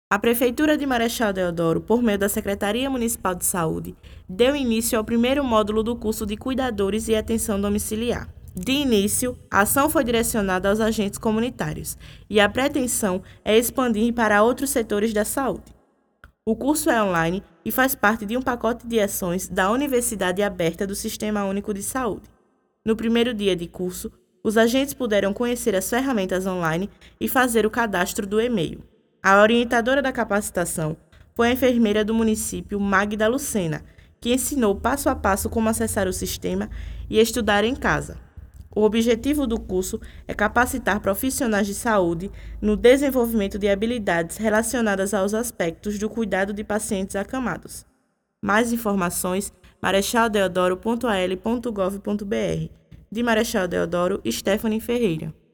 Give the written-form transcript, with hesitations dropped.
A Prefeitura de Marechal Deodoro, por meio da Secretaria Municipal de Saúde, deu início ao primeiro módulo do curso de Cuidadores e Atenção Domiciliar. De início, a ação foi direcionada aos agentes comunitários e a pretensão é expandir para outros setores da saúde. O curso é online e faz parte de um pacote de ações da Universidade Aberta do Sistema Único de Saúde. No primeiro dia de curso, os agentes puderam conhecer as ferramentas online e fazer o cadastro do e-mail. A orientadora da capacitação foi a enfermeira do município Magda Lucena, que ensinou passo a passo como acessar o sistema e estudar em casa. O objetivo do curso é capacitar profissionais de saúde no desenvolvimento de habilidades relacionadas aos aspectos do cuidado de pacientes acamados. Mais informações: marechaldeodoro.al.gov.br. De Marechal Deodoro, Stephanie Ferreira.